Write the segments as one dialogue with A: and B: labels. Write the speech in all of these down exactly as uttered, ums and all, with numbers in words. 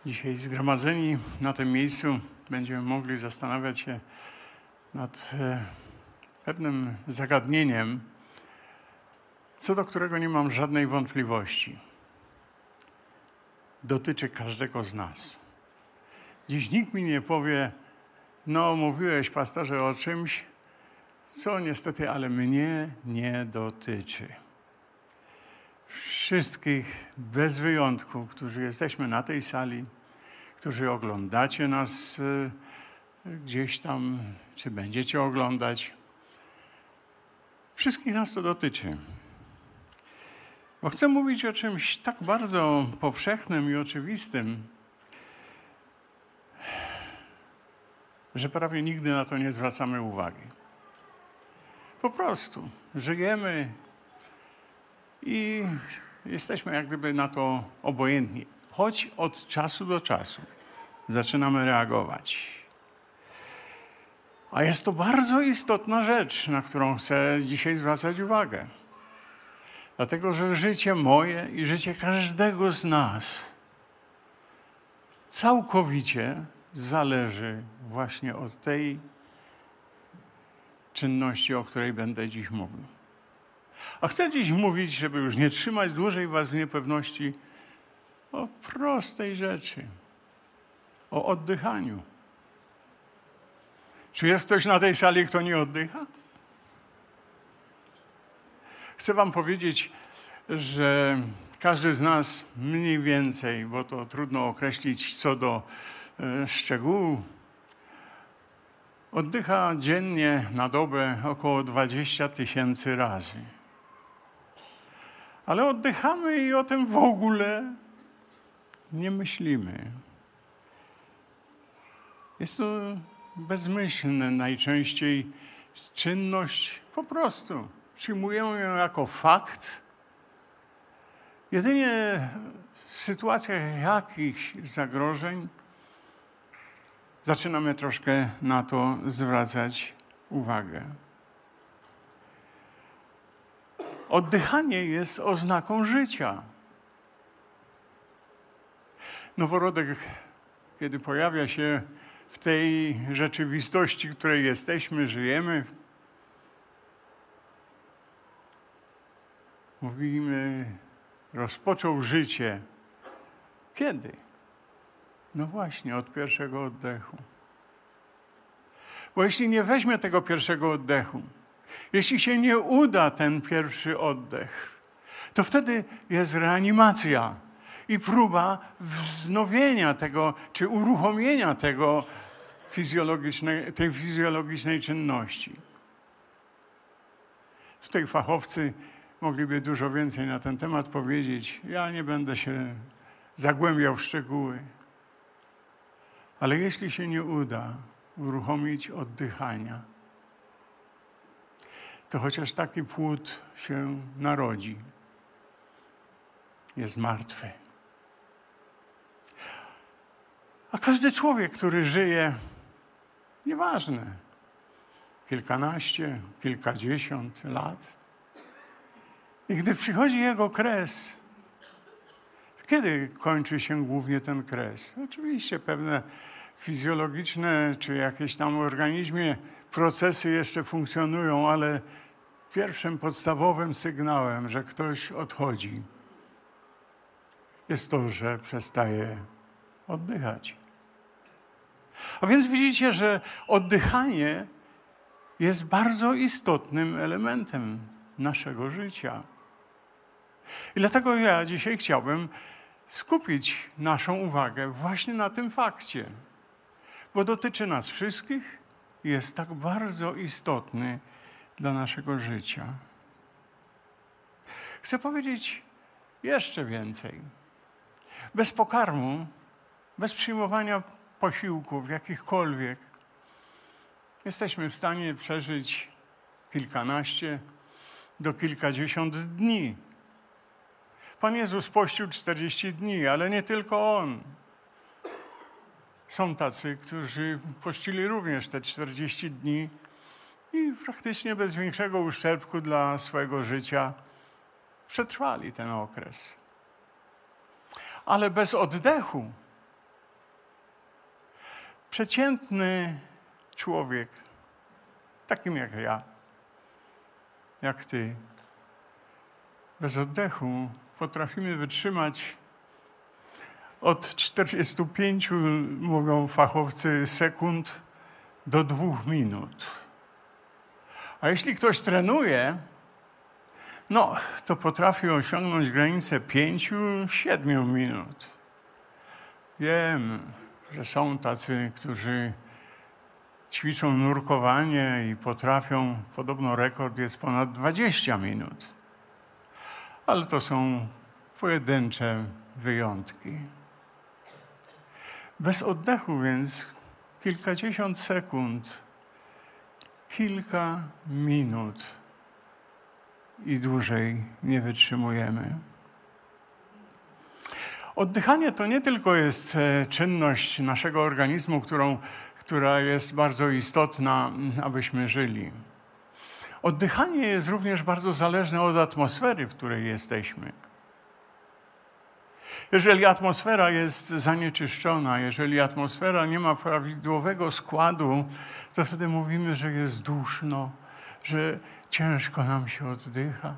A: Dzisiaj zgromadzeni na tym miejscu będziemy mogli zastanawiać się nad pewnym zagadnieniem, co do którego nie mam żadnej wątpliwości. Dotyczy każdego z nas. Dziś nikt mi nie powie, no mówiłeś, pastorze, o czymś, co niestety, ale mnie nie dotyczy. Wszystkich bez wyjątku, którzy jesteśmy na tej sali, którzy oglądacie nas gdzieś tam, czy będziecie oglądać, wszystkich nas to dotyczy. Bo chcę mówić o czymś tak bardzo powszechnym i oczywistym, że prawie nigdy na to nie zwracamy uwagi. Po prostu żyjemy i jesteśmy jak gdyby na to obojętni. Choć od czasu do czasu zaczynamy reagować. A jest to bardzo istotna rzecz, na którą chcę dzisiaj zwracać uwagę. Dlatego, że życie moje i życie każdego z nas całkowicie zależy właśnie od tej czynności, o której będę dziś mówił. A chcę dziś mówić, żeby już nie trzymać dłużej was w niepewności, o prostej rzeczy, o oddychaniu. Czy jest ktoś na tej sali, kto nie oddycha? Chcę wam powiedzieć, że każdy z nas mniej więcej, bo to trudno określić co do e, szczegółu, oddycha dziennie na dobę około dwadzieścia tysięcy razy. Ale oddychamy i o tym w ogóle nie myślimy. Jest to bezmyślna najczęściej czynność, po prostu przyjmujemy ją jako fakt. Jedynie w sytuacjach jakichś zagrożeń zaczynamy troszkę na to zwracać uwagę. Oddychanie jest oznaką życia. Noworodek, kiedy pojawia się w tej rzeczywistości, w której jesteśmy, żyjemy, mówimy, rozpoczął życie. Kiedy? No właśnie, od pierwszego oddechu. Bo jeśli nie weźmie tego pierwszego oddechu, jeśli się nie uda ten pierwszy oddech, to wtedy jest reanimacja i próba wznowienia tego, czy uruchomienia tego fizjologicznej, tej fizjologicznej czynności. Tutaj fachowcy mogliby dużo więcej na ten temat powiedzieć. Ja nie będę się zagłębiał w szczegóły. Ale jeśli się nie uda uruchomić oddychania, to chociaż taki płód się narodzi, jest martwy. A każdy człowiek, który żyje, nieważne, kilkanaście, kilkadziesiąt lat, i gdy przychodzi jego kres, kiedy kończy się głównie ten kres? Oczywiście pewne fizjologiczne czy jakieś tam w organizmie procesy jeszcze funkcjonują, ale pierwszym podstawowym sygnałem, że ktoś odchodzi, jest to, że przestaje oddychać. A więc widzicie, że oddychanie jest bardzo istotnym elementem naszego życia. I dlatego ja dzisiaj chciałbym skupić naszą uwagę właśnie na tym fakcie, bo dotyczy nas wszystkich i jest tak bardzo istotny dla naszego życia. Chcę powiedzieć jeszcze więcej. Bez pokarmu, bez przyjmowania posiłków jakichkolwiek, jesteśmy w stanie przeżyć kilkanaście do kilkadziesiąt dni. Pan Jezus pościł czterdzieści dni, ale nie tylko On. Są tacy, którzy pościli również te czterdzieści dni i praktycznie bez większego uszczerbku dla swojego życia przetrwali ten okres. Ale bez oddechu przeciętny człowiek, takim jak ja, jak ty, bez oddechu potrafimy wytrzymać od czterdziestu pięciu, mówią fachowcy, sekund do dwóch minut. A jeśli ktoś trenuje, no to potrafi osiągnąć granicę pięciu, siedmiu minut. Wiem, że są tacy, którzy ćwiczą nurkowanie i potrafią, podobno rekord jest ponad dwadzieścia minut. Ale to są pojedyncze wyjątki. Bez oddechu więc kilkadziesiąt sekund, kilka minut i dłużej nie wytrzymujemy. Oddychanie to nie tylko jest czynność naszego organizmu, którą, która jest bardzo istotna, abyśmy żyli. Oddychanie jest również bardzo zależne od atmosfery, w której jesteśmy. Jeżeli atmosfera jest zanieczyszczona, jeżeli atmosfera nie ma prawidłowego składu, to wtedy mówimy, że jest duszno, że ciężko nam się oddycha.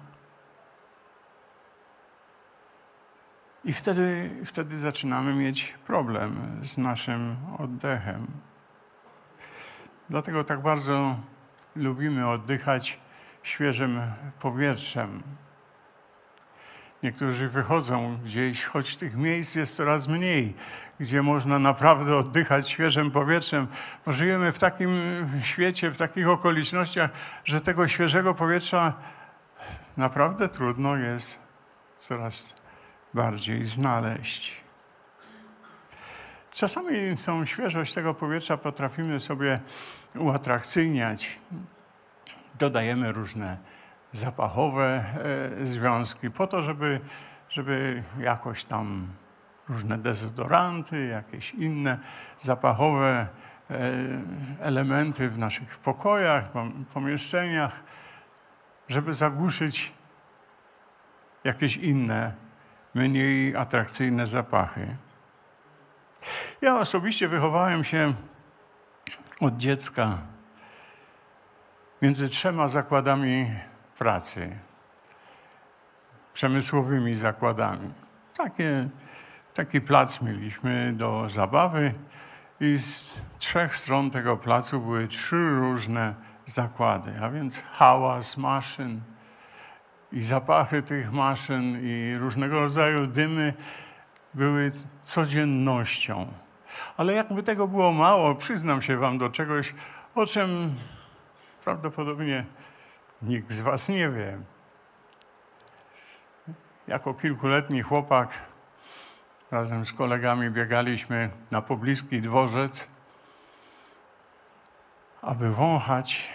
A: I wtedy, wtedy zaczynamy mieć problem z naszym oddechem. Dlatego tak bardzo lubimy oddychać świeżym powietrzem. Niektórzy wychodzą gdzieś, choć tych miejsc jest coraz mniej, gdzie można naprawdę oddychać świeżym powietrzem. Bo żyjemy w takim świecie, w takich okolicznościach, że tego świeżego powietrza naprawdę trudno jest coraz bardziej znaleźć. Czasami tą świeżość tego powietrza potrafimy sobie uatrakcyjniać. Dodajemy różne zapachowe e, związki po to, żeby, żeby jakoś tam różne dezodoranty, jakieś inne zapachowe e, elementy w naszych pokojach, pomieszczeniach, żeby zagłuszyć jakieś inne, mniej atrakcyjne zapachy. Ja osobiście wychowałem się od dziecka między trzema zakładami pracy, przemysłowymi zakładami. Takie, taki plac mieliśmy do zabawy i z trzech stron tego placu były trzy różne zakłady, a więc hałas maszyn i zapachy tych maszyn i różnego rodzaju dymy były codziennością. Ale jakby tego było mało, przyznam się wam do czegoś, o czym prawdopodobnie nikt z was nie wie. Jako kilkuletni chłopak razem z kolegami biegaliśmy na pobliski dworzec, aby wąchać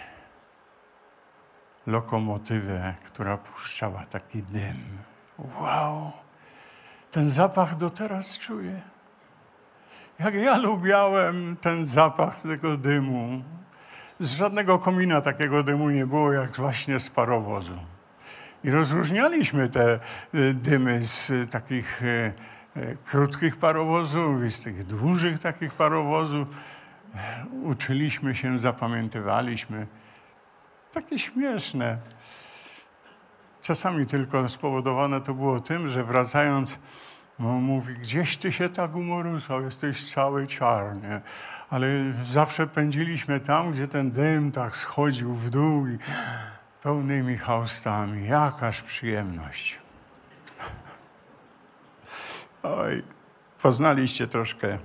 A: lokomotywę, która puszczała taki dym. Wow! Ten zapach do teraz czuję. Jak ja lubiałem ten zapach tego dymu. Z żadnego komina takiego dymu nie było, jak właśnie z parowozu. I rozróżnialiśmy te dymy z takich krótkich parowozów i z tych dużych takich parowozów. Uczyliśmy się, zapamiętywaliśmy. Takie śmieszne. Czasami tylko spowodowane to było tym, że wracając, no, mówi, gdzieś ty się tak umorusał, jesteś cały czarny. Ale zawsze pędziliśmy tam, gdzie ten dym tak schodził w dół i pełnymi chaustami. Jakaż przyjemność. Oj, poznaliście troszkę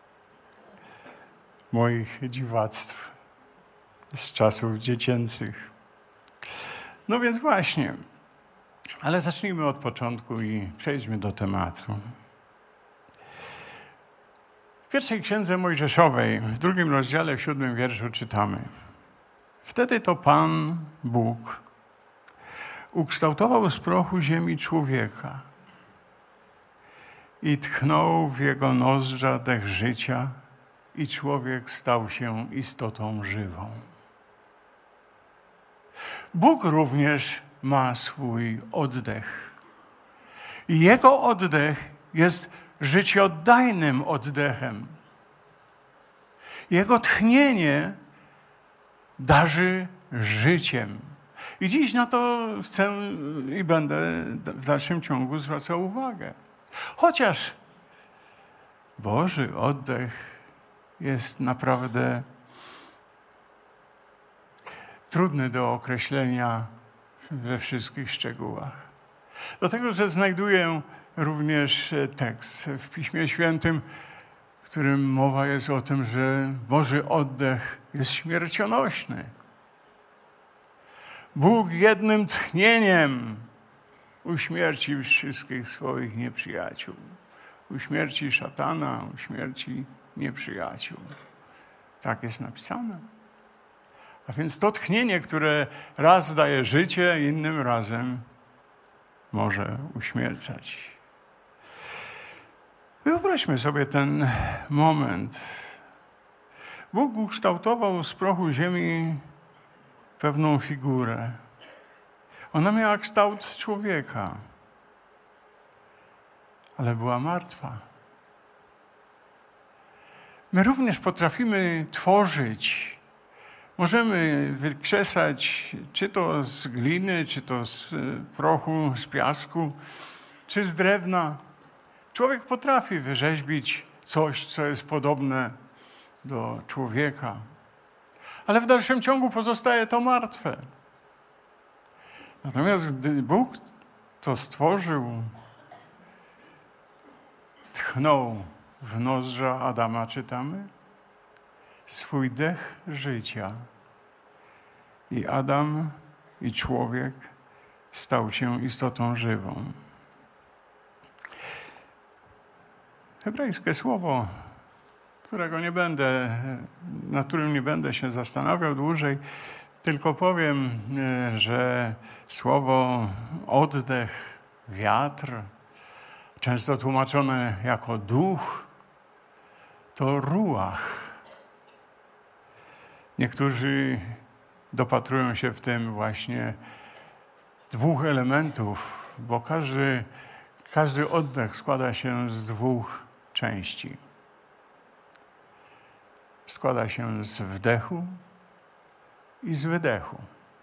A: moich dziwactw z czasów dziecięcych. No więc właśnie, ale zacznijmy od początku i przejdźmy do tematu. W pierwszej księdze Mojżeszowej, w drugim rozdziale, w siódmym wierszu czytamy: Wtedy to Pan Bóg ukształtował z prochu ziemi człowieka i tchnął w jego nozdrza dech życia i człowiek stał się istotą żywą. Bóg również ma swój oddech. I jego oddech jest życioddajnym oddechem. Jego tchnienie darzy życiem. I dziś na to chcę i będę w dalszym ciągu zwracał uwagę. Chociaż Boży oddech jest naprawdę trudny do określenia we wszystkich szczegółach. Dlatego, że znajduję również tekst w Piśmie Świętym, w którym mowa jest o tym, że Boży oddech jest śmiercionośny. Bóg jednym tchnieniem uśmierci wszystkich swoich nieprzyjaciół. Uśmierci szatana, uśmierci nieprzyjaciół. Tak jest napisane. A więc to tchnienie, które raz daje życie, innym razem może uśmiercać. Wyobraźmy sobie ten moment. Bóg ukształtował z prochu ziemi pewną figurę. Ona miała kształt człowieka, ale była martwa. My również potrafimy tworzyć. Możemy wykrzesać czy to z gliny, czy to z prochu, z piasku, czy z drewna. Człowiek potrafi wyrzeźbić coś, co jest podobne do człowieka. Ale w dalszym ciągu pozostaje to martwe. Natomiast gdy Bóg to stworzył, tchnął w nozdrza Adama, czytamy, swój dech życia. I Adam i człowiek stał się istotą żywą. Hebrajskie słowo, którego nie będę, na którym nie będę się zastanawiał dłużej, tylko powiem, że słowo oddech, wiatr, często tłumaczone jako duch, to ruach. Niektórzy dopatrują się w tym właśnie dwóch elementów, bo każdy, każdy oddech składa się z dwóch części. Składa się z wdechu i z wydechu.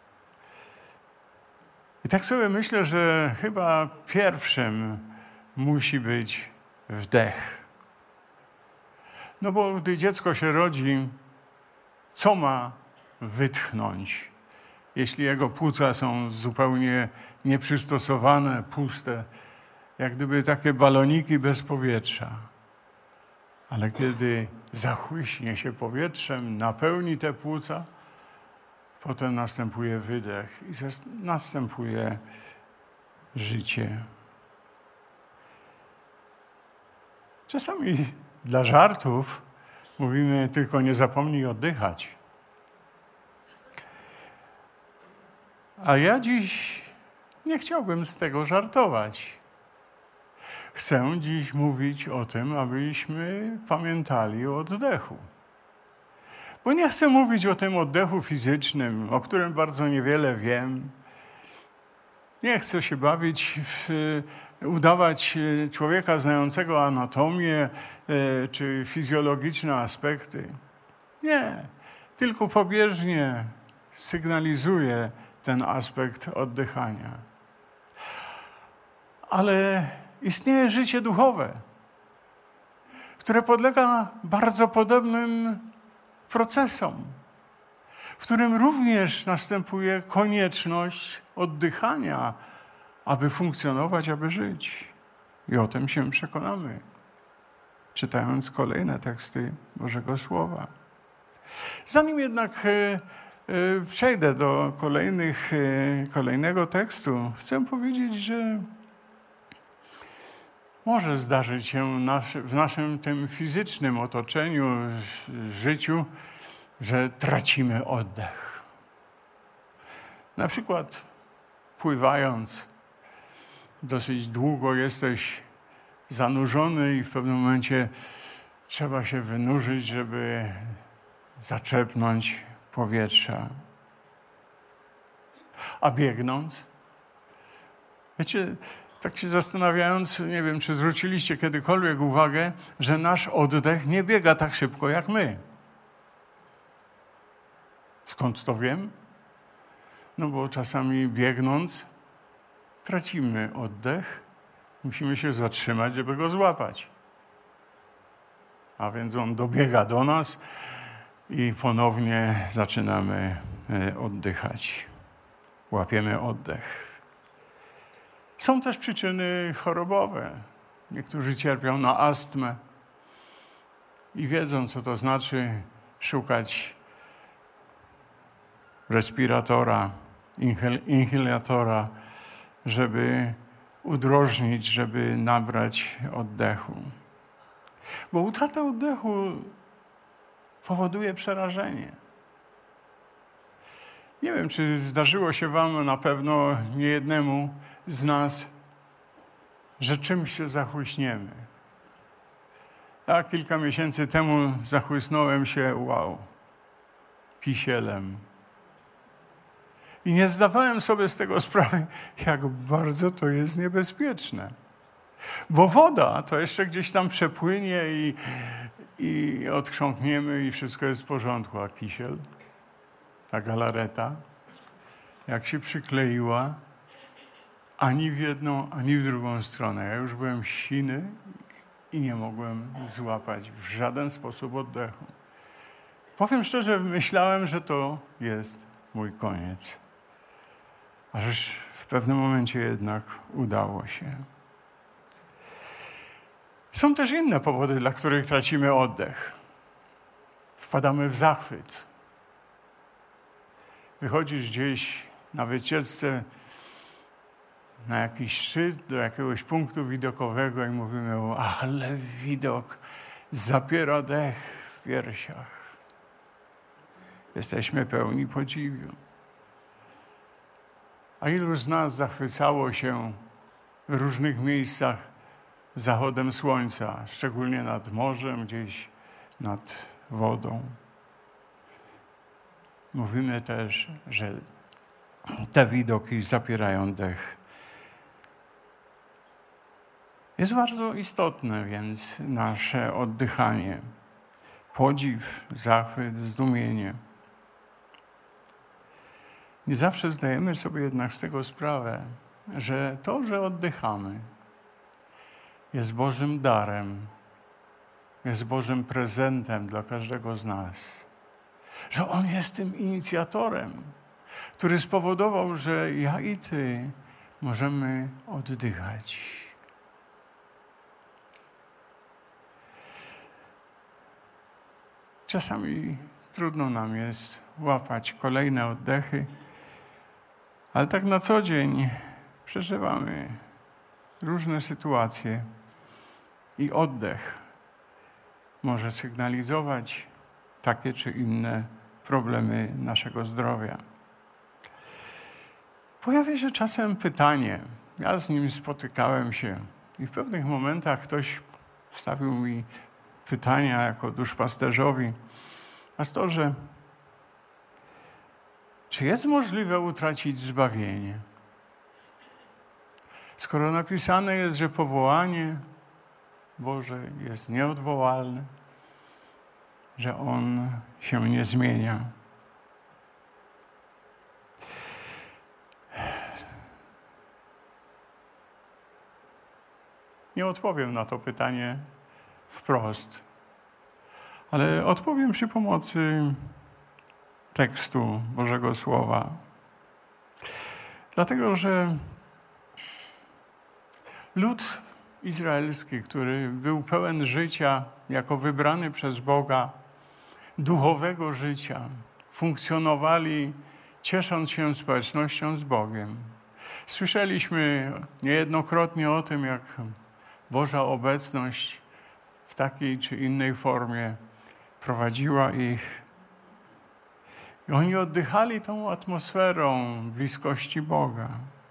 A: I tak sobie myślę, że chyba pierwszym musi być wdech. No bo gdy dziecko się rodzi, co ma wytchnąć, jeśli jego płuca są zupełnie nieprzystosowane, puste, jak gdyby takie baloniki bez powietrza. Ale kiedy zachłyśnie się powietrzem, napełni te płuca, potem następuje wydech i następuje życie. Czasami dla żartów mówimy tylko nie zapomnij oddychać. A ja dziś nie chciałbym z tego żartować. Chcę dziś mówić o tym, abyśmy pamiętali o oddechu. Bo nie chcę mówić o tym oddechu fizycznym, o którym bardzo niewiele wiem. Nie chcę się bawić, w, udawać człowieka znającego anatomię czy fizjologiczne aspekty. Nie, tylko pobieżnie sygnalizuję ten aspekt oddychania. Ale istnieje życie duchowe, które podlega bardzo podobnym procesom, w którym również następuje konieczność oddychania, aby funkcjonować, aby żyć. I o tym się przekonamy, czytając kolejne teksty Bożego Słowa. Zanim jednak przejdę do kolejnych, kolejnego tekstu, chcę powiedzieć, że może zdarzyć się w naszym tym fizycznym otoczeniu, w życiu, że tracimy oddech. Na przykład pływając, dosyć długo jesteś zanurzony i w pewnym momencie trzeba się wynurzyć, żeby zaczerpnąć powietrza. A biegnąc, wiecie, tak się zastanawiając, nie wiem, czy zwróciliście kiedykolwiek uwagę, że nasz oddech nie biega tak szybko jak my. Skąd to wiem? No bo czasami biegnąc tracimy oddech, musimy się zatrzymać, żeby go złapać. A więc on dobiega do nas i ponownie zaczynamy oddychać. Łapiemy oddech. Są też przyczyny chorobowe. Niektórzy cierpią na astmę i wiedzą, co to znaczy szukać respiratora, inhalatora, żeby udrożnić, żeby nabrać oddechu. Bo utrata oddechu powoduje przerażenie. Nie wiem, czy zdarzyło się wam, na pewno niejednemu z nas, że czymś się zachłyśniemy. Ja kilka miesięcy temu zachłysnąłem się, wow, kisielem. I nie zdawałem sobie z tego sprawy, jak bardzo to jest niebezpieczne. Bo woda to jeszcze gdzieś tam przepłynie i, i odchrząkniemy i wszystko jest w porządku. A kisiel, ta galareta, jak się przykleiła, ani w jedną, ani w drugą stronę. Ja już byłem siny i nie mogłem złapać w żaden sposób oddechu. Powiem szczerze, myślałem, że to jest mój koniec. Aż w pewnym momencie jednak udało się. Są też inne powody, dla których tracimy oddech. Wpadamy w zachwyt. Wychodzisz gdzieś na wycieczce, na jakiś szczyt, do jakiegoś punktu widokowego i mówimy, o, ale widok zapiera dech w piersiach. Jesteśmy pełni podziwu. A ilu z nas zachwycało się w różnych miejscach zachodem słońca, szczególnie nad morzem, gdzieś nad wodą. Mówimy też, że te widoki zapierają dech. Jest bardzo istotne więc nasze oddychanie. Podziw, zachwyt, zdumienie. Nie zawsze zdajemy sobie jednak z tego sprawę, że to, że oddychamy, jest Bożym darem, jest Bożym prezentem dla każdego z nas. Że On jest tym inicjatorem, który spowodował, że ja i ty możemy oddychać. Czasami trudno nam jest łapać kolejne oddechy, ale tak na co dzień przeżywamy różne sytuacje i oddech może sygnalizować takie czy inne problemy naszego zdrowia. Pojawia się czasem pytanie, ja z nim spotykałem się i w pewnych momentach ktoś stawił mi pytania jako duszpasterzowi, pastorze, czy jest możliwe utracić zbawienie? Skoro napisane jest, że powołanie Boże jest nieodwołalne, że On się nie zmienia. Nie odpowiem na to pytanie wprost, ale odpowiem przy pomocy tekstu Bożego Słowa. Dlatego, że lud izraelski, który był pełen życia jako wybrany przez Boga, duchowego życia, funkcjonowali ciesząc się społecznością z Bogiem. Słyszeliśmy niejednokrotnie o tym, jak Boża obecność w takiej czy innej formie prowadziła ich. I oni oddychali tą atmosferą bliskości Boga.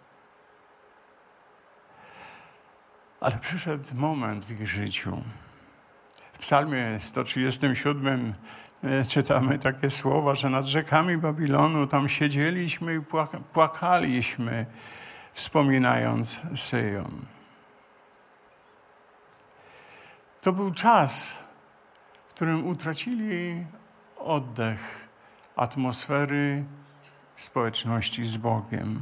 A: Ale przyszedł moment w ich życiu. W psalmie sto trzydziestym siódmym czytamy takie słowa, że nad rzekami Babilonu tam siedzieliśmy i płakaliśmy, wspominając Syjon. To był czas, w którym utracili oddech, atmosfery społeczności z Bogiem.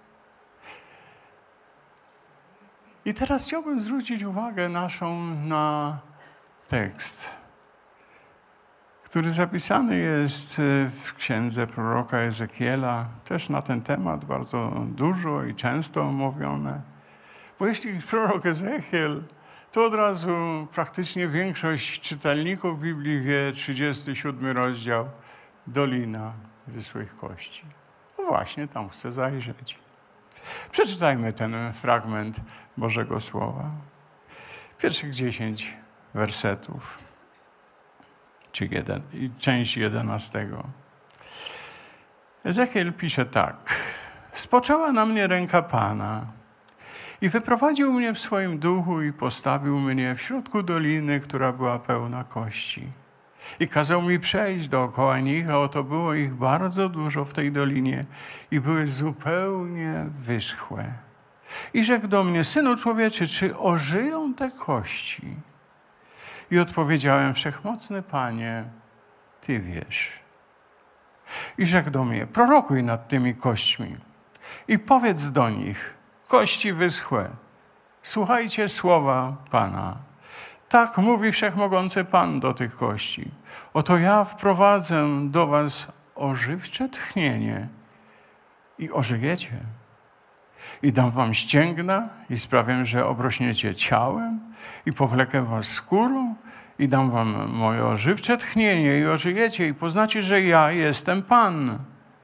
A: I teraz chciałbym zwrócić uwagę naszą na tekst, który zapisany jest w księdze proroka Ezechiela, też na ten temat bardzo dużo i często omówione. Bo jeśli prorok Ezechiel, to od razu praktycznie większość czytelników Biblii wie, trzydziesty siódmy rozdział, Dolina Wyschłych Kości. No właśnie, tam chcę zajrzeć. Przeczytajmy ten fragment Bożego Słowa. Pierwszych dziesięć wersetów, czy jeden, część jedenastego. Ezechiel pisze tak. Spoczęła na mnie ręka Pana i wyprowadził mnie w swoim duchu i postawił mnie w środku doliny, która była pełna kości. I kazał mi przejść dookoła nich, a oto było ich bardzo dużo w tej dolinie i były zupełnie wyschłe. I rzekł do mnie, synu człowieczy, czy ożyją te kości? I odpowiedziałem, wszechmocny Panie, Ty wiesz. I rzekł do mnie, prorokuj nad tymi kośćmi i powiedz do nich, kości wyschłe, słuchajcie słowa Pana. Tak mówi wszechmogący Pan do tych kości. Oto ja wprowadzę do was ożywcze tchnienie i ożyjecie. I dam wam ścięgna i sprawię, że obrośniecie ciałem i powlekę was skórą i dam wam moje ożywcze tchnienie i ożyjecie i poznacie, że ja jestem Pan.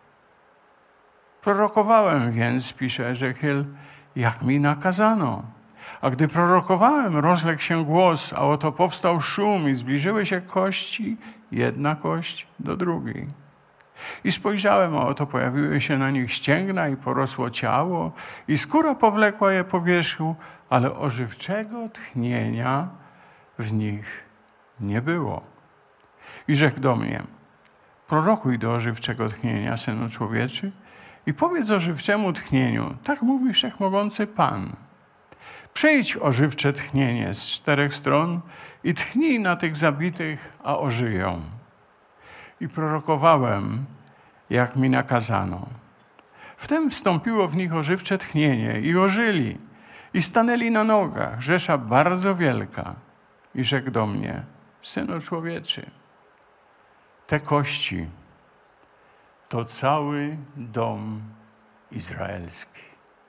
A: Prorokowałem więc, pisze Ezechiel, jak mi nakazano. A gdy prorokowałem, rozległ się głos, a oto powstał szum i zbliżyły się kości, jedna kość do drugiej. I spojrzałem, a oto pojawiły się na nich ścięgna i porosło ciało i skóra powlekła je po wierzchu, ale ożywczego tchnienia w nich nie było. I rzekł do mnie, prorokuj do ożywczego tchnienia, synu człowieczy, i powiedz ożywczemu tchnieniu, tak mówi wszechmogący Pan. Przyjdź ożywcze tchnienie z czterech stron i tchnij na tych zabitych, a ożyją. I prorokowałem, jak mi nakazano. Wtem wstąpiło w nich ożywcze tchnienie i ożyli i stanęli na nogach, rzesza bardzo wielka. I rzekł do mnie, synu człowieczy, te kości to cały dom izraelski.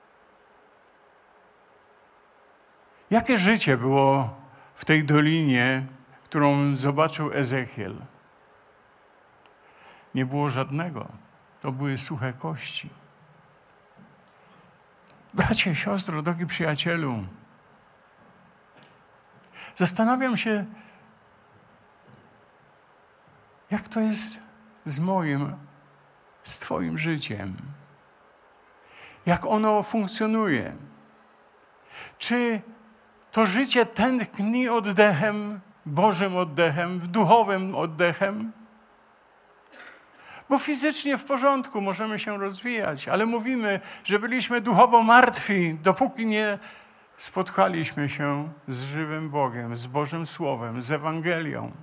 A: Jakie życie było w tej dolinie, którą zobaczył Ezechiel? Nie było żadnego. To były suche kości. Bracie, siostro, drogi przyjacielu, zastanawiam się, jak to jest z moim, z Twoim życiem. Jak ono funkcjonuje. Czy to życie tętni oddechem, Bożym oddechem, duchowym oddechem? Bo fizycznie w porządku możemy się rozwijać, ale mówimy, że byliśmy duchowo martwi, dopóki nie spotkaliśmy się z żywym Bogiem, z Bożym Słowem, z Ewangelią.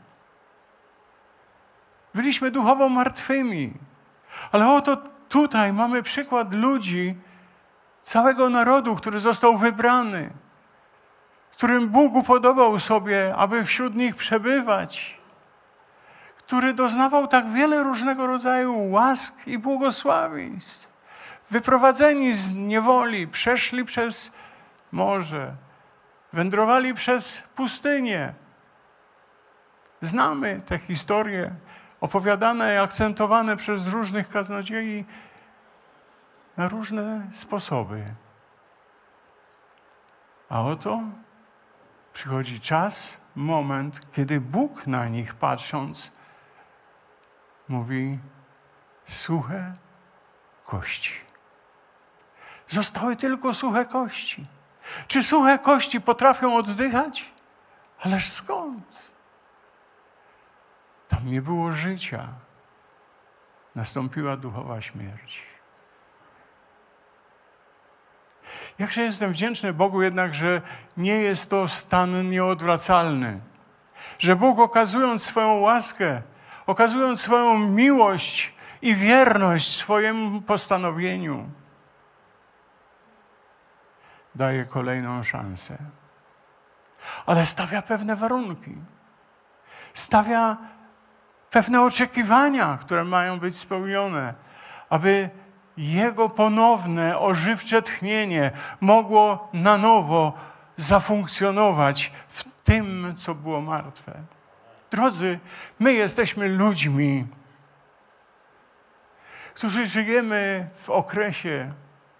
A: Byliśmy duchowo martwymi. Ale oto tutaj mamy przykład ludzi, całego narodu, który został wybrany, którym Bóg upodobał sobie, aby wśród nich przebywać, który doznawał tak wiele różnego rodzaju łask i błogosławieństw. Wyprowadzeni z niewoli, przeszli przez morze, wędrowali przez pustynię. Znamy te historie opowiadane i akcentowane przez różnych kaznodziei na różne sposoby. A oto przychodzi czas, moment, kiedy Bóg na nich patrząc mówi suche kości. Zostały tylko suche kości. Czy suche kości potrafią oddychać? Ależ skąd? Tam nie było życia. Nastąpiła duchowa śmierć. Jakże jestem wdzięczny Bogu jednak, że nie jest to stan nieodwracalny. Że Bóg, okazując swoją łaskę, okazując swoją miłość i wierność swojemu postanowieniu, daje kolejną szansę. Ale stawia pewne warunki. Stawia pewne oczekiwania, które mają być spełnione, aby Jego ponowne, ożywcze tchnienie mogło na nowo zafunkcjonować w tym, co było martwe. Drodzy, my jesteśmy ludźmi, którzy żyjemy w okresie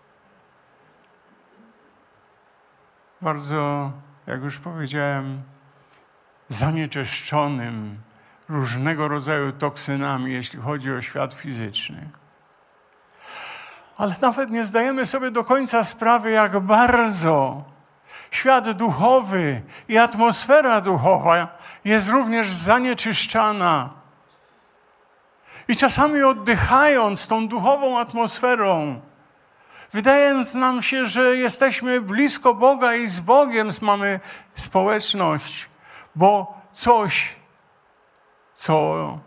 A: bardzo, jak już powiedziałem, zanieczyszczonym różnego rodzaju toksynami, jeśli chodzi o świat fizyczny. Ale nawet nie zdajemy sobie do końca sprawy, jak bardzo świat duchowy i atmosfera duchowa jest również zanieczyszczana. I czasami oddychając tą duchową atmosferą, wydaje nam się, że jesteśmy blisko Boga i z Bogiem mamy społeczność, bo coś, co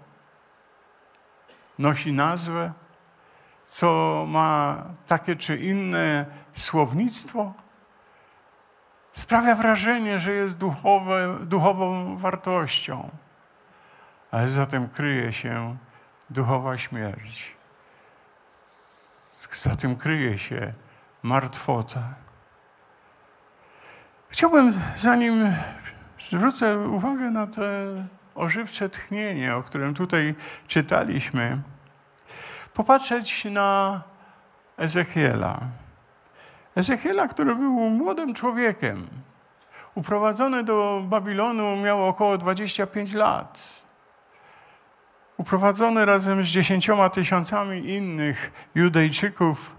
A: nosi nazwę, co ma takie czy inne słownictwo, sprawia wrażenie, że jest duchowe, duchową wartością, ale za tym kryje się duchowa śmierć. Za tym kryje się martwota. Chciałbym, zanim zwrócę uwagę na to ożywcze tchnienie, o którym tutaj czytaliśmy, popatrzeć na Ezechiela. Ezechiela, który był młodym człowiekiem. Uprowadzony do Babilonu miał około dwadzieścia pięć lat. Uprowadzony razem z dziesięcioma tysiącami innych Judejczyków.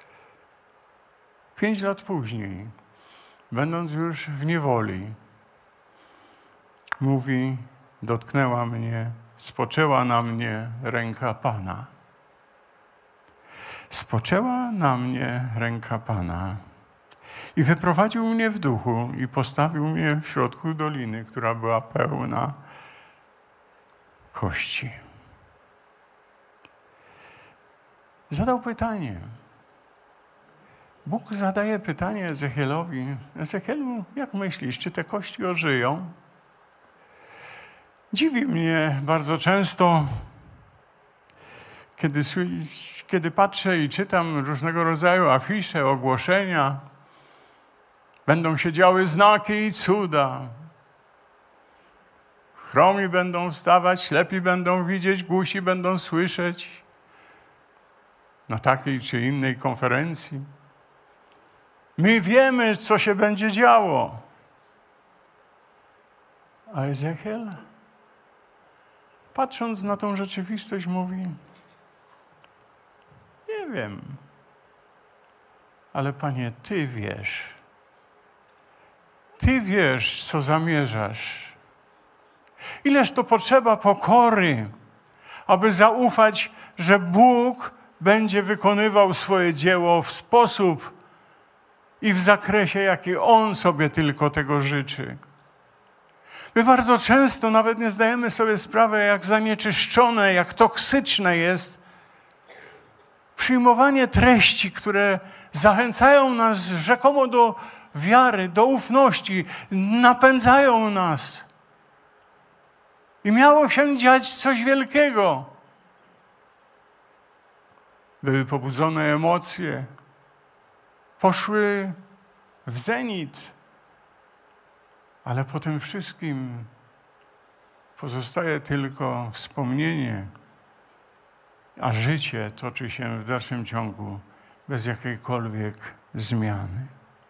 A: Pięć lat później, będąc już w niewoli, mówi: dotknęła mnie, spoczęła na mnie ręka Pana. Spoczęła na mnie ręka Pana i wyprowadził mnie w duchu i postawił mnie w środku doliny, która była pełna kości. Zadał pytanie. Bóg zadaje pytanie Ezechielowi: Ezechielu, jak myślisz, czy te kości ożyją? Dziwi mnie bardzo często, Kiedy, kiedy patrzę i czytam różnego rodzaju afisze, ogłoszenia, będą się działy znaki i cuda. Chromi będą wstawać, ślepi będą widzieć, głusi będą słyszeć na takiej czy innej konferencji. My wiemy, co się będzie działo. A Ezechiel, patrząc na tą rzeczywistość, mówi: nie wiem, ale Panie, Ty wiesz. Ty wiesz, co zamierzasz. Ileż to potrzeba pokory, aby zaufać, że Bóg będzie wykonywał swoje dzieło w sposób i w zakresie, jaki On sobie tylko tego życzy. My bardzo często nawet nie zdajemy sobie sprawy, jak zanieczyszczone, jak toksyczne jest przyjmowanie treści, które zachęcają nas rzekomo do wiary, do ufności, napędzają nas. I miało się dziać coś wielkiego. Były pobudzone emocje, poszły w zenit, ale po tym wszystkim pozostaje tylko wspomnienie, a życie toczy się w dalszym ciągu bez jakiejkolwiek zmiany.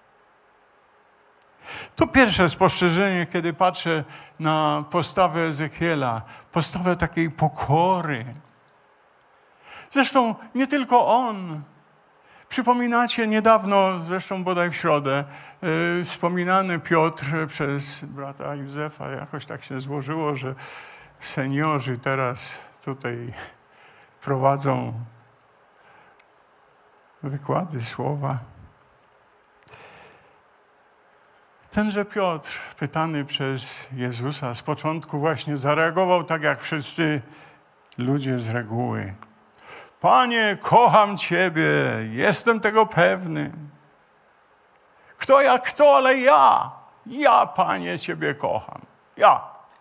A: To pierwsze spostrzeżenie, kiedy patrzę na postawę Ezechiela, postawę takiej pokory. Zresztą nie tylko on. Przypominacie niedawno, zresztą bodaj w środę, yy, wspominany Piotr przez brata Józefa. Jakoś tak się złożyło, że seniorzy teraz tutaj prowadzą wykłady, słowa. Tenże Piotr, pytany przez Jezusa, z początku właśnie zareagował tak jak wszyscy ludzie z reguły. Panie, kocham Ciebie, jestem tego pewny. Kto jak kto, ale ja, ja, Panie, Ciebie kocham. Ja.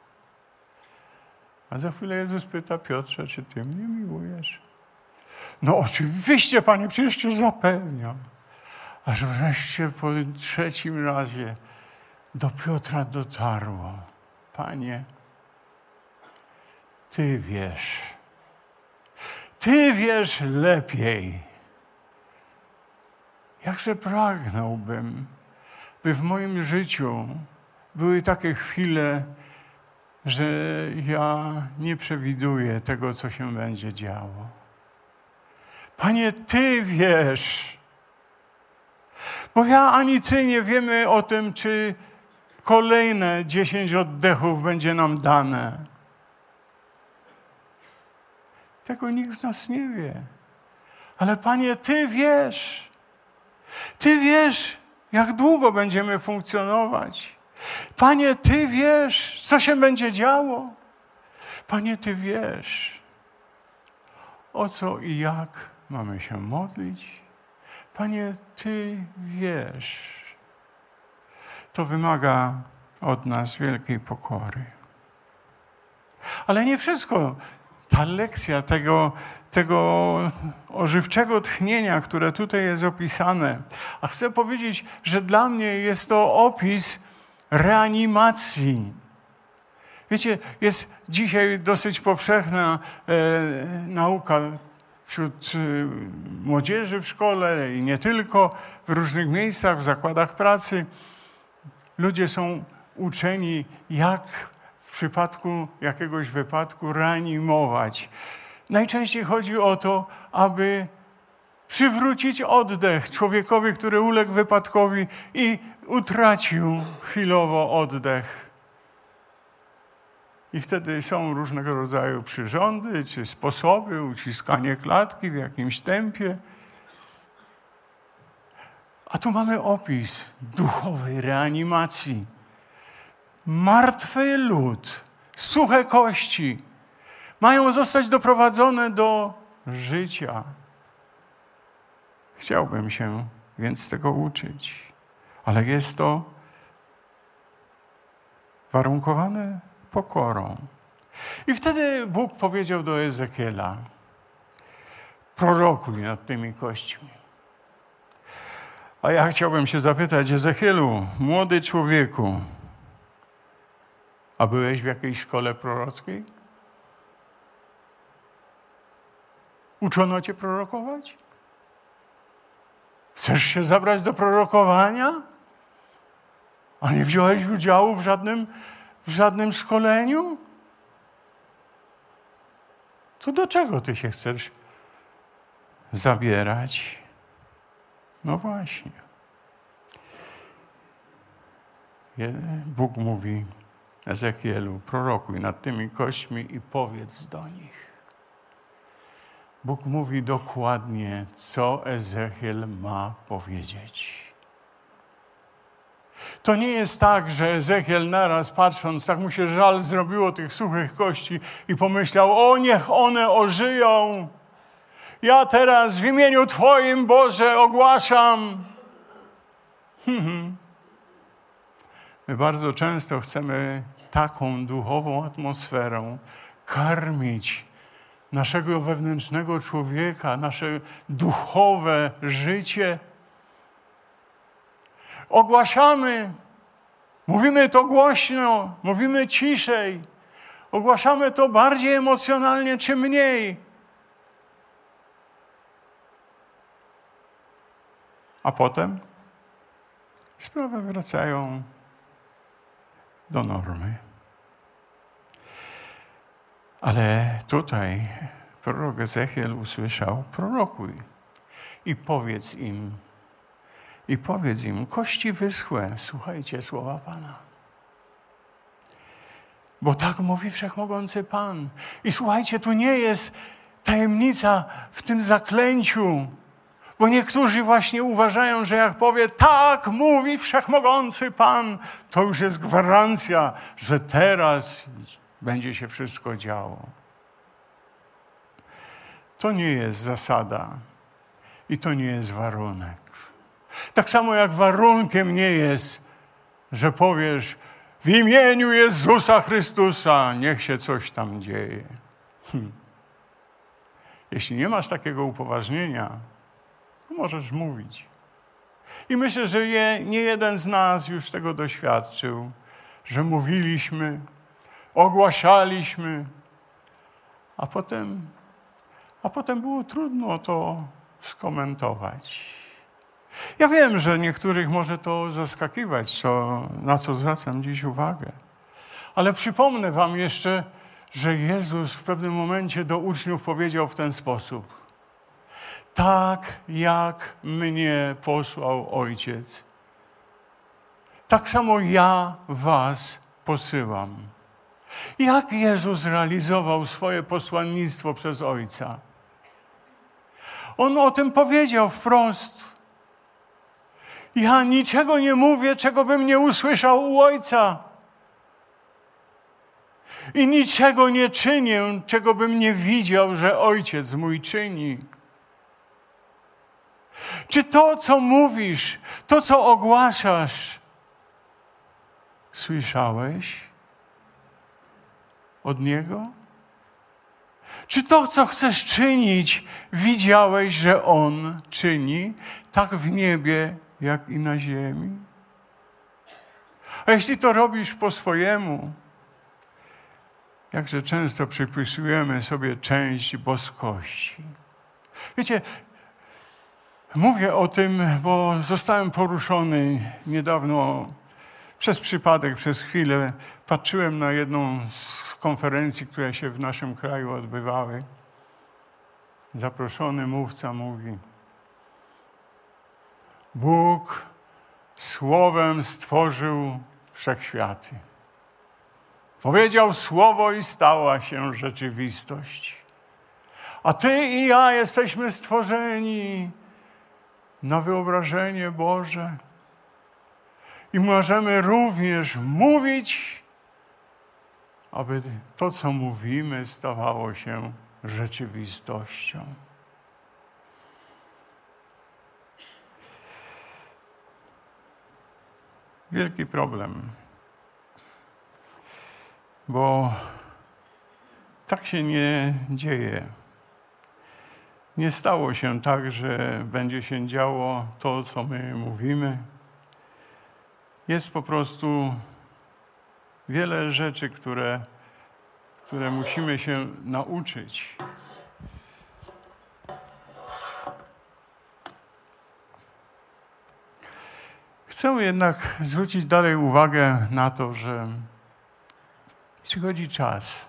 A: A za chwilę Jezus pyta: Piotrze, czy Ty mnie miłujesz? No oczywiście, Panie, przecież Cię zapewniam. Aż wreszcie po trzecim razie do Piotra dotarło: Panie, Ty wiesz. Ty wiesz lepiej. Jakże pragnąłbym, by w moim życiu były takie chwile, że ja nie przewiduję tego, co się będzie działo. Panie, Ty wiesz. Bo ja ani Ty nie wiemy o tym, czy kolejne dziesięć oddechów będzie nam dane. Tego nikt z nas nie wie. Ale Panie, Ty wiesz. Ty wiesz, jak długo będziemy funkcjonować. Panie, Ty wiesz, co się będzie działo. Panie, Ty wiesz, o co i jak mamy się modlić. Panie, Ty wiesz. To wymaga od nas wielkiej pokory. Ale nie wszystko. Ta lekcja tego, tego ożywczego tchnienia, które tutaj jest opisane. A chcę powiedzieć, że dla mnie jest to opis reanimacji. Wiecie, jest dzisiaj dosyć powszechna e, nauka wśród e, młodzieży w szkole i nie tylko, w różnych miejscach, w zakładach pracy. Ludzie są uczeni, jak w przypadku jakiegoś wypadku reanimować. Najczęściej chodzi o to, aby przywrócić oddech człowiekowi, który uległ wypadkowi i utracił chwilowo oddech. I wtedy są różnego rodzaju przyrządy czy sposoby, uciskanie klatki w jakimś tempie. A tu mamy opis duchowej reanimacji. Martwy lud, suche kości mają zostać doprowadzone do życia. Chciałbym się więc tego uczyć, ale jest to warunkowane pokorą. I wtedy Bóg powiedział do Ezechiela: prorokuj nad tymi kośćmi. A ja chciałbym się zapytać: Ezechielu, młody człowieku, a byłeś w jakiejś szkole prorockiej? Uczono cię prorokować? Chcesz się zabrać do prorokowania? A nie wziąłeś udziału w żadnym, w żadnym szkoleniu? To do czego ty się chcesz zabierać? No właśnie. Bóg mówi Ezechielu: prorokuj nad tymi kośćmi i powiedz do nich. Bóg mówi dokładnie, co Ezechiel ma powiedzieć. To nie jest tak, że Ezechiel naraz patrząc, tak mu się żal zrobiło tych suchych kości i pomyślał: o, niech one ożyją. Ja teraz w imieniu Twoim, Boże, ogłaszam. Hmm. My bardzo często chcemy taką duchową atmosferą karmić naszego wewnętrznego człowieka, nasze duchowe życie. Ogłaszamy, mówimy to głośno, mówimy ciszej, ogłaszamy to bardziej emocjonalnie czy mniej. A potem sprawy wracają do normy. Ale tutaj prorok Ezechiel usłyszał: prorokuj i powiedz im, i powiedz im, kości wyschłe, słuchajcie słowa Pana. Bo tak mówi Wszechmogący Pan. I słuchajcie, tu nie jest tajemnica w tym zaklęciu, bo niektórzy właśnie uważają, że jak powie tak mówi Wszechmogący Pan, to już jest gwarancja, że teraz będzie się wszystko działo. to nie jest zasada i to nie jest warunek. Tak samo jak warunkiem nie jest, że powiesz w imieniu Jezusa Chrystusa, niech się coś tam dzieje. Hm. Jeśli nie masz takiego upoważnienia, to możesz mówić. I myślę, że je, nie jeden z nas już tego doświadczył, że mówiliśmy, ogłaszaliśmy, a potem, a potem było trudno to skomentować. Ja wiem, że niektórych może to zaskakiwać, co, na co zwracam dziś uwagę. Ale przypomnę wam jeszcze, że Jezus w pewnym momencie do uczniów powiedział w ten sposób. Tak jak mnie posłał Ojciec, tak samo ja was posyłam. Jak Jezus realizował swoje posłannictwo przez Ojca? On o tym powiedział wprost. Ja niczego nie mówię, czego bym nie usłyszał u Ojca. I niczego nie czynię, czego bym nie widział, że Ojciec mój czyni. Czy to, co mówisz, to, co ogłaszasz, słyszałeś od Niego? Czy to, co chcesz czynić, widziałeś, że On czyni, tak w niebie, jak i na ziemi? A jeśli to robisz po swojemu, jakże często przypisujemy sobie część boskości. Wiecie, mówię o tym, bo zostałem poruszony niedawno przez przypadek, przez chwilę. Patrzyłem na jedną z konferencji, które się w naszym kraju odbywały. Zaproszony mówca mówi: Bóg słowem stworzył wszechświaty. Powiedział słowo i stała się rzeczywistość. A ty i ja jesteśmy stworzeni na wyobrażenie Boże. I możemy również mówić, aby to, co mówimy, stawało się rzeczywistością. Wielki problem, bo tak się nie dzieje. Nie stało się tak, że będzie się działo to, co my mówimy. Jest po prostu wiele rzeczy, które, które musimy się nauczyć. Chcę jednak zwrócić dalej uwagę na to, że przychodzi czas,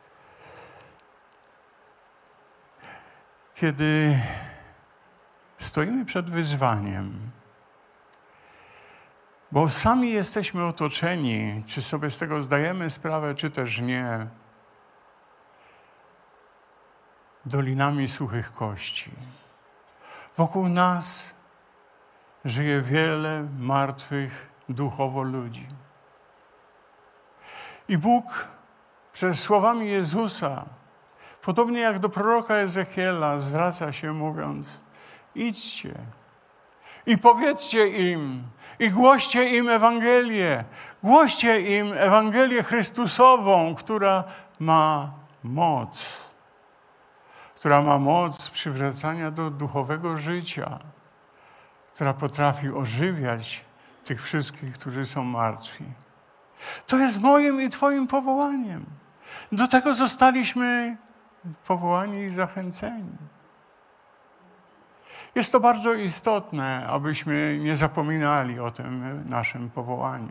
A: kiedy stoimy przed wyzwaniem, bo sami jesteśmy otoczeni, czy sobie z tego zdajemy sprawę, czy też nie, dolinami suchych kości. Wokół nas żyje wiele martwych duchowo ludzi. I Bóg przez słowami Jezusa, podobnie jak do proroka Ezechiela, zwraca się mówiąc: idźcie i powiedzcie im, i głoście im Ewangelię. Głoście im Ewangelię Chrystusową, która ma moc. Która ma moc przywracania do duchowego życia. Która potrafi ożywiać tych wszystkich, którzy są martwi. To jest moim i twoim powołaniem. Do tego zostaliśmy powołani i zachęceni. Jest to bardzo istotne, abyśmy nie zapominali o tym naszym powołaniu.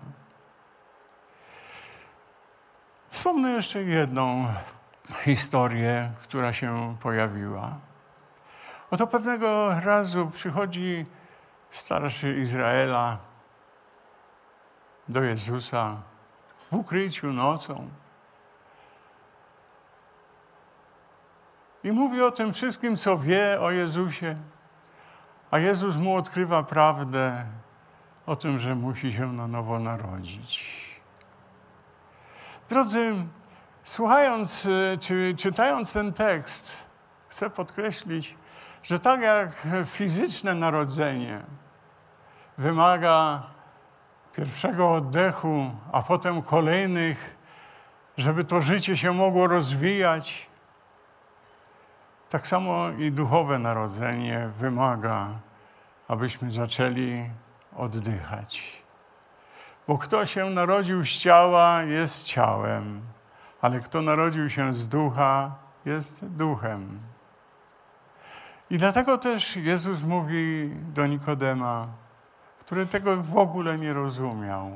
A: Wspomnę jeszcze jedną historię, która się pojawiła. Oto pewnego razu przychodzi starszy Izraela do Jezusa w ukryciu nocą i mówi o tym wszystkim, co wie o Jezusie, a Jezus mu odkrywa prawdę o tym, że musi się na nowo narodzić. Drodzy, słuchając czy czytając ten tekst, chcę podkreślić, że tak jak fizyczne narodzenie wymaga pierwszego oddechu, a potem kolejnych, żeby to życie się mogło rozwijać, tak samo i duchowe narodzenie wymaga, abyśmy zaczęli oddychać. Bo kto się narodził z ciała, jest ciałem, ale kto narodził się z ducha, jest duchem. I dlatego też Jezus mówi do Nikodema, który tego w ogóle nie rozumiał.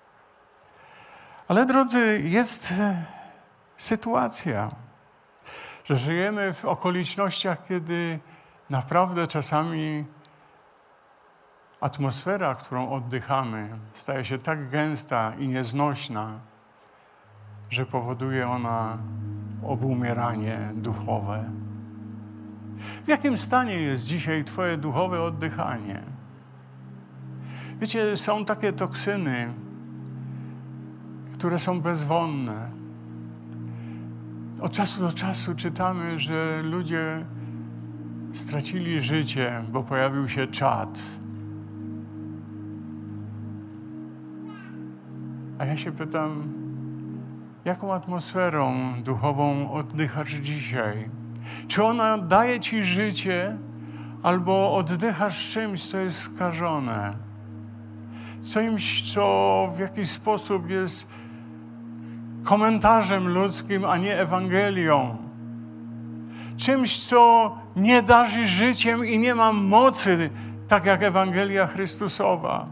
A: Ale drodzy, jest sytuacja, że żyjemy w okolicznościach, kiedy naprawdę czasami atmosfera, którą oddychamy, staje się tak gęsta i nieznośna, że powoduje ona obumieranie duchowe. W jakim stanie jest dzisiaj twoje duchowe oddychanie? Wiecie, są takie toksyny, które są bezwonne. Od czasu do czasu czytamy, że ludzie stracili życie, bo pojawił się czad. A ja się pytam, jaką atmosferą duchową oddychasz dzisiaj? Czy ona daje ci życie, albo oddychasz czymś, co jest skażone? Czymś, co w jakiś sposób jest komentarzem ludzkim, a nie Ewangelią. Czymś, co nie darzy życiem i nie ma mocy, tak jak Ewangelia Chrystusowa.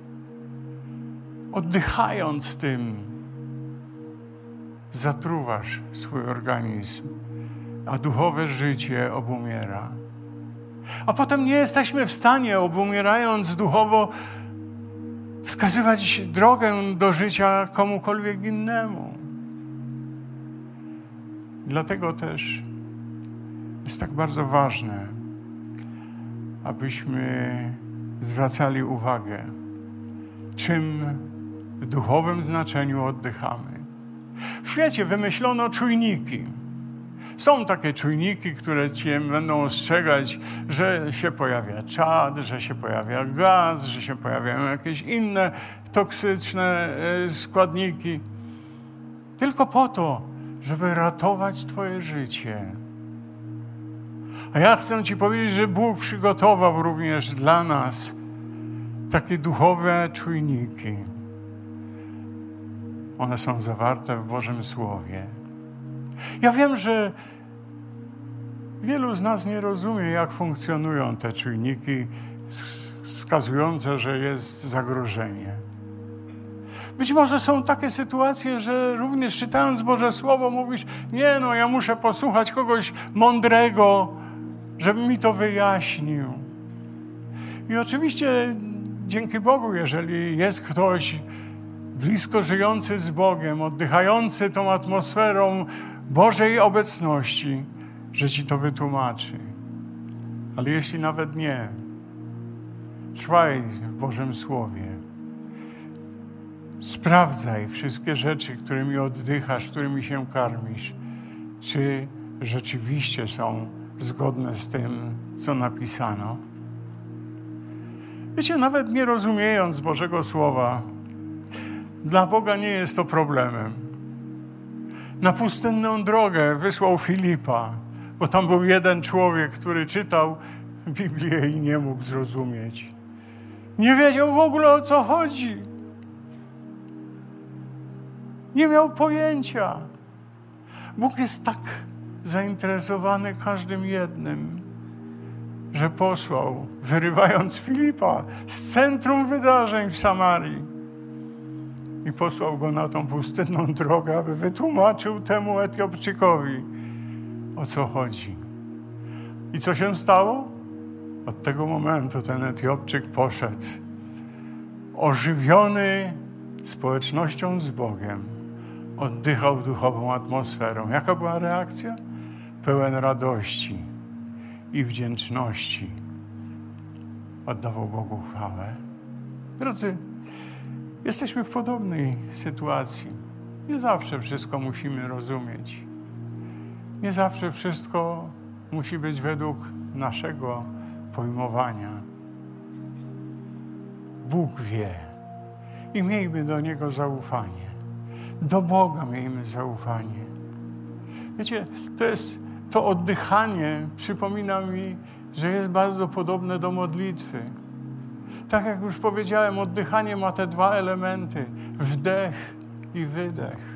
A: Oddychając tym, zatruwasz swój organizm, a duchowe życie obumiera. A potem nie jesteśmy w stanie, obumierając duchowo, wskazywać drogę do życia komukolwiek innemu. Dlatego też jest tak bardzo ważne, abyśmy zwracali uwagę, czym w duchowym znaczeniu oddychamy. W świecie wymyślono czujniki. Są takie czujniki, które cię będą ostrzegać, że się pojawia czad, że się pojawia gaz, że się pojawiają jakieś inne toksyczne składniki. Tylko po to, żeby ratować twoje życie. A ja chcę ci powiedzieć, że Bóg przygotował również dla nas takie duchowe czujniki. One są zawarte w Bożym Słowie. Ja wiem, że wielu z nas nie rozumie, jak funkcjonują te czujniki wskazujące, że jest zagrożenie. Być może są takie sytuacje, że również czytając Boże Słowo mówisz, nie no, ja muszę posłuchać kogoś mądrego, żeby mi to wyjaśnił. I oczywiście dzięki Bogu, jeżeli jest ktoś blisko żyjący z Bogiem, oddychający tą atmosferą Bożej obecności, że ci to wytłumaczy. Ale jeśli nawet nie, trwaj w Bożym Słowie. Sprawdzaj wszystkie rzeczy, którymi oddychasz, którymi się karmisz, czy rzeczywiście są zgodne z tym, co napisano. Wiecie, nawet nie rozumiejąc Bożego Słowa, dla Boga nie jest to problemem. Na pustynną drogę wysłał Filipa, bo tam był jeden człowiek, który czytał Biblię i nie mógł zrozumieć. Nie wiedział w ogóle, o co chodzi. Nie miał pojęcia. Bóg jest tak zainteresowany każdym jednym, że posłał, wyrywając Filipa z centrum wydarzeń w Samarii i posłał go na tą pustynną drogę, aby wytłumaczył temu Etiopczykowi, o co chodzi. I co się stało? Od tego momentu ten Etiopczyk poszedł ożywiony społecznością z Bogiem. Oddychał duchową atmosferą. Jaka była reakcja? Pełen radości i wdzięczności. Oddawał Bogu chwałę. Drodzy, jesteśmy w podobnej sytuacji. Nie zawsze wszystko musimy rozumieć. Nie zawsze wszystko musi być według naszego pojmowania. Bóg wie i miejmy do Niego zaufanie. Do Boga miejmy zaufanie. Wiecie, to jest to oddychanie, przypomina mi, że jest bardzo podobne do modlitwy. Tak jak już powiedziałem, oddychanie ma te dwa elementy. Wdech i wydech.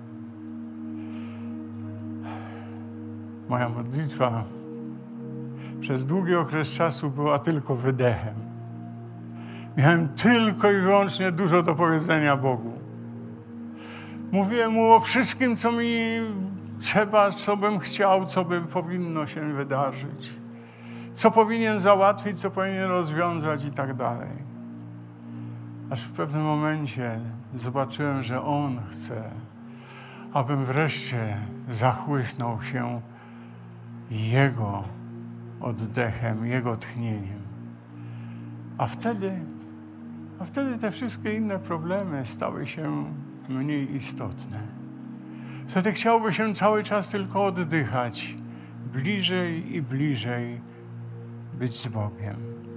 A: Moja modlitwa przez długi okres czasu była tylko wydechem. Miałem tylko i wyłącznie dużo do powiedzenia Bogu. Mówiłem Mu o wszystkim, co mi trzeba, co bym chciał, co by powinno się wydarzyć. Co powinien załatwić, co powinien rozwiązać i tak dalej. Aż w pewnym momencie zobaczyłem, że On chce, abym wreszcie zachłysnął się Jego oddechem, Jego tchnieniem. A wtedy, a wtedy te wszystkie inne problemy stały się mniej istotne. Wtedy chciałby się cały czas tylko oddychać, bliżej i bliżej być z Bogiem.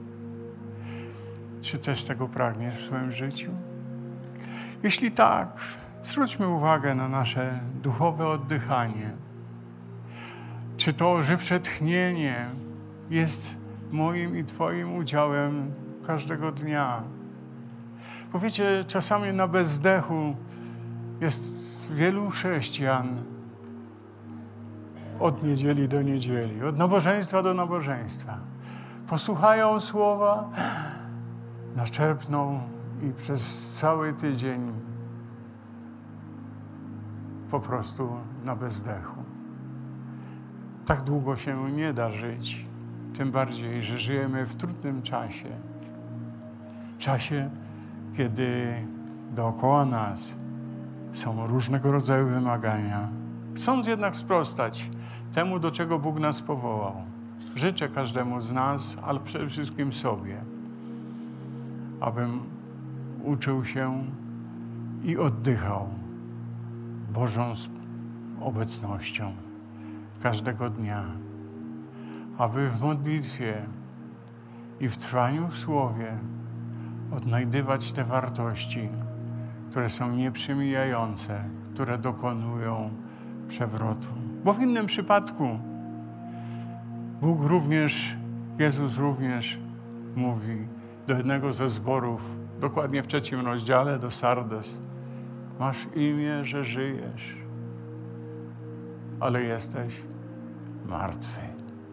A: Czy też tego pragniesz w swoim życiu? Jeśli tak, zwróćmy uwagę na nasze duchowe oddychanie. Czy to ożywcze tchnienie jest moim i Twoim udziałem każdego dnia? Bo wiecie, czasami na bezdechu jest wielu chrześcijan od niedzieli do niedzieli, od nabożeństwa do nabożeństwa. Posłuchają słowa, naczerpną i przez cały tydzień po prostu na bezdechu. Tak długo się nie da żyć, tym bardziej, że żyjemy w trudnym czasie. Czasie, kiedy dookoła nas są różnego rodzaju wymagania. Chcąc jednak sprostać temu, do czego Bóg nas powołał, życzę każdemu z nas, ale przede wszystkim sobie, abym uczył się i oddychał Bożą obecnością każdego dnia, aby w modlitwie i w trwaniu w Słowie odnajdywać te wartości, które są nieprzemijające, które dokonują przewrotu. Bo w innym przypadku Bóg również, Jezus również mówi do jednego ze zborów, dokładnie w trzecim rozdziale, do Sardes: masz imię, że żyjesz, ale jesteś martwy.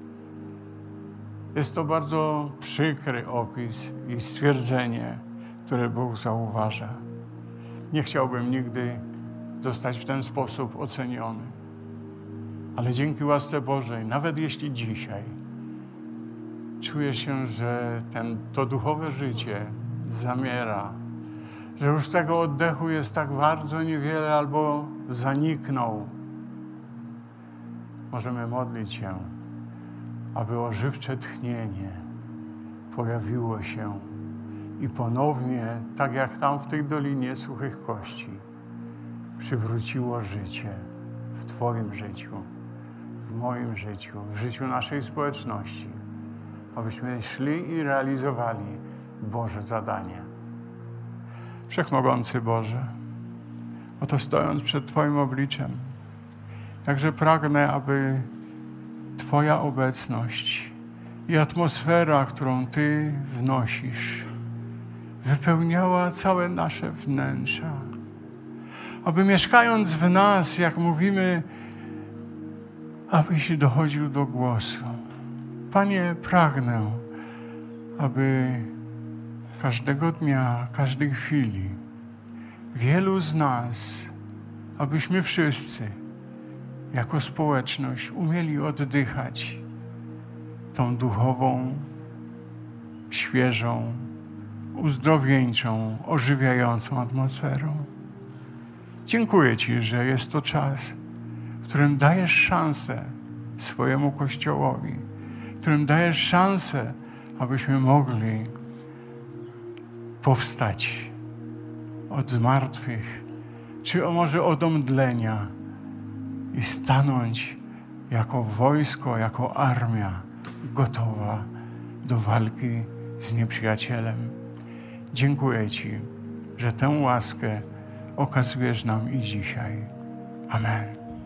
A: Jest to bardzo przykry opis i stwierdzenie, które Bóg zauważa. Nie chciałbym nigdy zostać w ten sposób oceniony. Ale dzięki łasce Bożej, nawet jeśli dzisiaj czuję się, że ten, to duchowe życie zamiera, że już tego oddechu jest tak bardzo niewiele albo zaniknął, możemy modlić się, aby ożywcze tchnienie pojawiło się i ponownie, tak jak tam w tej Dolinie Suchych Kości, przywróciło życie w Twoim życiu, w moim życiu, w życiu naszej społeczności, abyśmy szli i realizowali Boże zadanie. Wszechmogący Boże, oto stojąc przed Twoim obliczem, jakże pragnę, aby Twoja obecność i atmosfera, którą Ty wnosisz, wypełniała całe nasze wnętrza. Aby mieszkając w nas, jak mówimy, abyś dochodził do głosu. Panie, pragnę, aby każdego dnia, każdej chwili wielu z nas, abyśmy wszyscy jako społeczność umieli oddychać tą duchową, świeżą, uzdrowieńczą, ożywiającą atmosferą. Dziękuję Ci, że jest to czas, w którym dajesz szansę swojemu Kościołowi, w którym dajesz szansę, abyśmy mogli powstać od zmartwych, czy może od omdlenia i stanąć jako wojsko, jako armia gotowa do walki z nieprzyjacielem. Dziękuję Ci, że tę łaskę okazujesz nam i dzisiaj. Amen.